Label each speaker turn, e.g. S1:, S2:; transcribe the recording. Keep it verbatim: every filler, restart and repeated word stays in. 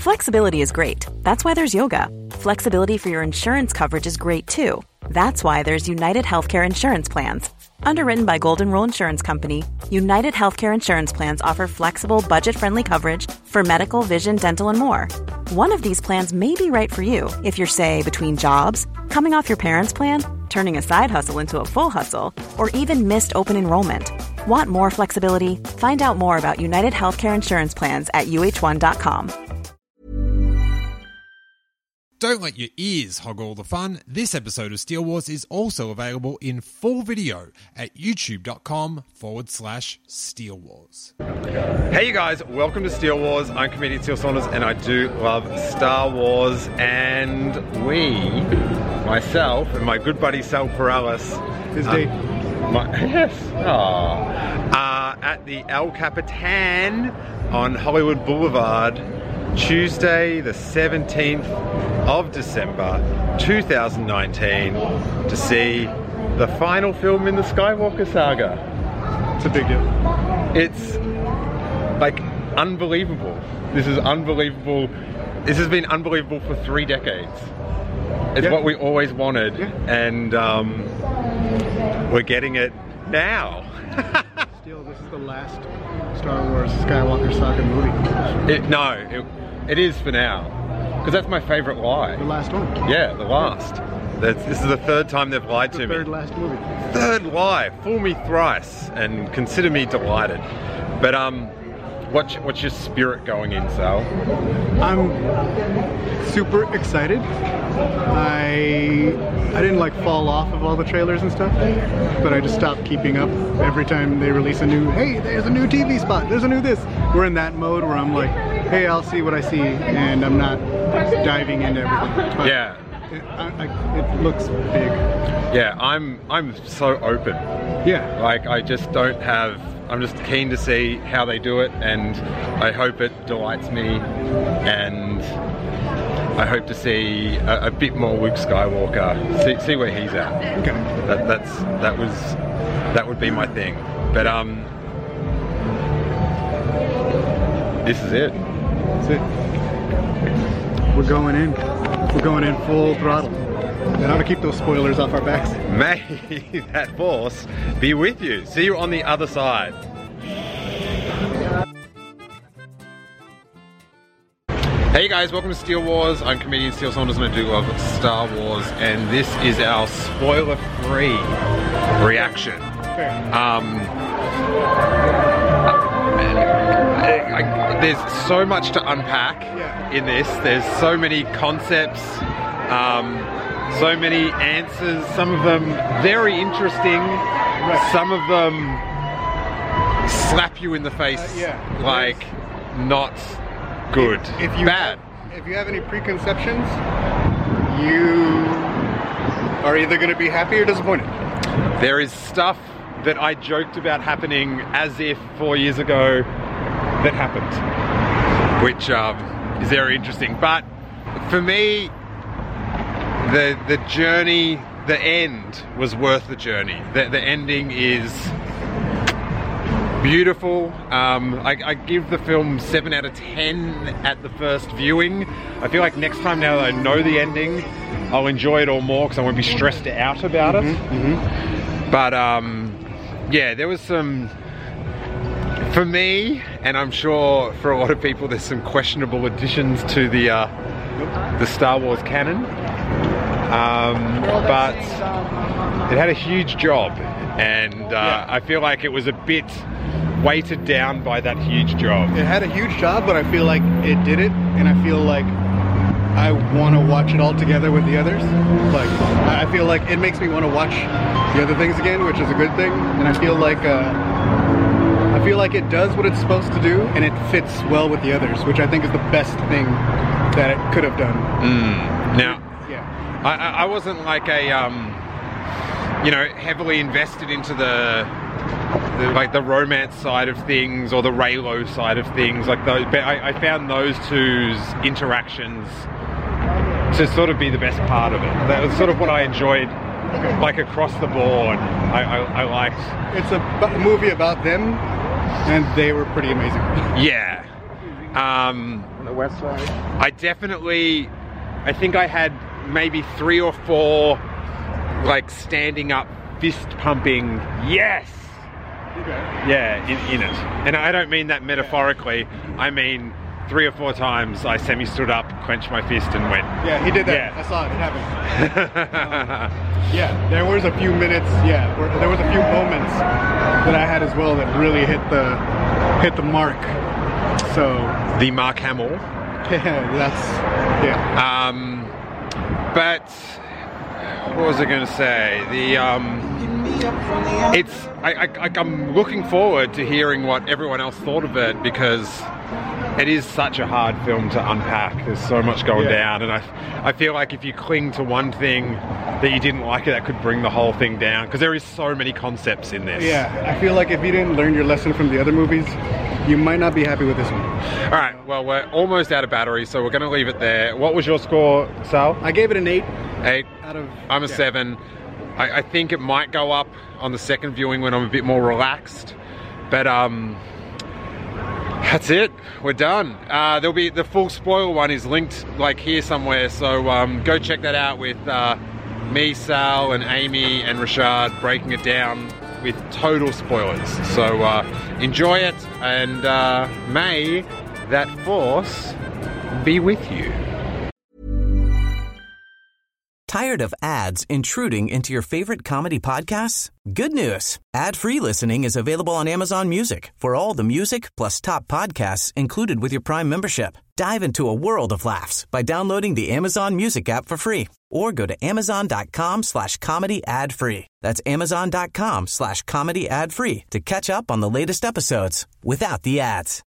S1: Flexibility is great. That's why there's yoga. Flexibility for your insurance coverage is great too. That's why there's United Healthcare Insurance Plans. Underwritten by Golden Rule Insurance Company, United Healthcare Insurance Plans offer flexible, budget-friendly coverage for medical, vision, dental, and more. One of these plans may be right for you if you're, say, between jobs, coming off your parents' plan, turning a side hustle into a full hustle, or even missed open enrollment. Want more flexibility? Find out more about United Healthcare Insurance Plans at U H one dot com.
S2: Don't let your ears hog all the fun. This episode of Steele Wars is also available in full video at youtube.com forward slash Steele Wars.
S3: Hey you guys, welcome to Steele Wars. I'm comedian Steele Saunders and I do love Star Wars, and we, myself and my good buddy Sal Perales,
S4: His date.
S3: Uh, my, yes, aww, uh, at the El Capitan on Hollywood Boulevard, Tuesday the seventeenth of December two thousand nineteen, to see the final film in the Skywalker saga.
S4: It's a big deal.
S3: It's like unbelievable. This is unbelievable. This has been unbelievable for three decades. It's
S4: yeah.
S3: what we always wanted,
S4: yeah. and
S3: um, we're getting it now.
S4: Steele, this is the last Star Wars Skywalker saga movie.
S3: It, no, it, it is for now. Because that's my favourite lie.
S4: The last one.
S3: Yeah, the last. That's, this is the third time they've lied
S4: the
S3: to me.
S4: Third last movie.
S3: Third lie. Fool me thrice and consider me delighted. But um, what's, what's your spirit going in, Sal?
S4: I'm super excited. I I didn't like fall off of all the trailers and stuff, but I just stopped keeping up. Every time they release a new, hey, there's a new T V spot, there's a new this. We're in that mode where I'm like, hey, I'll see what I see, and I'm not diving into everything. But
S3: yeah.
S4: It, I, I, it looks big.
S3: Yeah, I'm I'm so open.
S4: Yeah.
S3: Like I just don't have. I'm just keen to see how they do it, and I hope it delights me, and I hope to see a, a bit more Luke Skywalker. See, see where he's at.
S4: Okay.
S3: That that's that was that would be my thing. But um, this is it.
S4: That's it. We're going in. We're going in full throttle. And how to keep those spoilers off our backs.
S3: May that force be with you. See you on the other side. Hey guys, welcome to Steele Wars. I'm comedian Steele Saunders and I do love Star Wars, and this is our spoiler-free reaction.
S4: Fair.
S3: Um, I, I, there's so much to unpack
S4: yeah.
S3: in this. There's so many concepts, um, so many answers. Some of them very interesting.
S4: Right.
S3: Some of them slap you in the face,
S4: uh, yeah.
S3: like not good.
S4: If, if you
S3: bad.
S4: Have, if you have any preconceptions, you are either going to be happy or disappointed.
S3: There is stuff that I joked about happening as if four years ago that happened, which um, is very interesting. But for me, the the journey, the end was worth the journey. The, the ending is beautiful. Um, I, I give the film seven out of ten at the first viewing. I feel like next time, now that I know the ending, I'll enjoy it all more because I won't be stressed out about it.
S4: Mm-hmm, mm-hmm.
S3: But um, yeah, there was some, for me, and I'm sure for a lot of people, there's some questionable additions to the uh, the Star Wars canon. Um, but it had a huge job, and uh,
S4: yeah.
S3: I feel like it was a bit weighted down by that huge job.
S4: It had a huge job, but I feel like it did it, and I feel like I want to watch it all together with the others. Like, I feel like it makes me want to watch the other things again, which is a good thing. And I feel like uh, I feel like it does what it's supposed to do, and it fits well with the others, which I think is the best thing that it could have done.
S3: Mm. Now,
S4: yeah,
S3: I, I wasn't like a um, you know, heavily invested into the, the like the romance side of things or the Reylo side of things, like those. But I, I found those two's interactions to sort of be the best part of it. That was sort of what I enjoyed, like across the board. I, I, I liked.
S4: It's a b- movie about them, and they were pretty amazing.
S3: Yeah. Um,
S5: West Side?
S3: I definitely, I think I had maybe three or four, like, standing up, fist pumping, yes!
S4: Okay.
S3: Yeah, in, in it. And I don't mean that metaphorically, I mean three or four times I semi-stood up, clenched my fist and went.
S4: Yeah, he did that.
S3: Yeah.
S4: I saw it. It happened. um, yeah, there was a few minutes, yeah, where, there was a few moments that I had as well that really hit the hit the mark. So
S3: The Mark Hamill.
S4: yeah, that's yeah.
S3: Um, but what was I going to say? The um, it's I, I I'm looking forward to hearing what everyone else thought of it, because it is such a hard film to unpack. There's so much going
S4: Yeah.
S3: down, and I I feel like if you cling to one thing that you didn't like, it that could bring the whole thing down, because there is so many concepts in this.
S4: Yeah, I feel like if you didn't learn your lesson from the other movies, you might not be happy with this one.
S3: All right. Well, we're almost out of battery, so we're going to leave it there. What was your score, Sal?
S4: I gave it an eight
S3: Eight.
S4: out of.
S3: I'm a
S4: yeah.
S3: seven. I, I think it might go up on the second viewing when I'm a bit more relaxed. But um, that's it. We're done. Uh, there'll be the full spoiler one is linked like here somewhere. So um, go check that out with uh, me, Sal, and Amy and Rashad breaking it down with total spoilers. So uh, enjoy it, and uh, may that force be with you.
S6: Tired of ads intruding into your favorite comedy podcasts? Good news. Ad-free listening is available on Amazon Music for all the music plus top podcasts included with your Prime membership. Dive into a world of laughs by downloading the Amazon Music app for free, or go to amazon.com slash comedy ad free. That's amazon.com slash comedy ad free to catch up on the latest episodes without the ads.